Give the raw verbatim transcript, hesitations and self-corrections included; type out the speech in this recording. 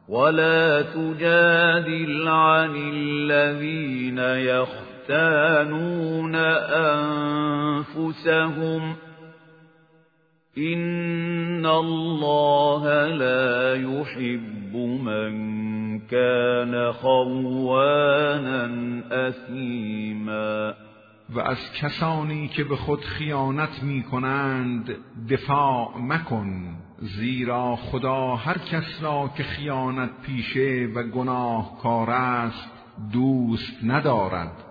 ولا تجادل عن الذين يختانون أنفسهم إن الله لا يحب من كان خوانا أثیما. و از کسانی که به خود خیانت می کنند دفاع مکن، زیرا خدا هر کس را که خیانت پیشه و گناهکار است دوست ندارد.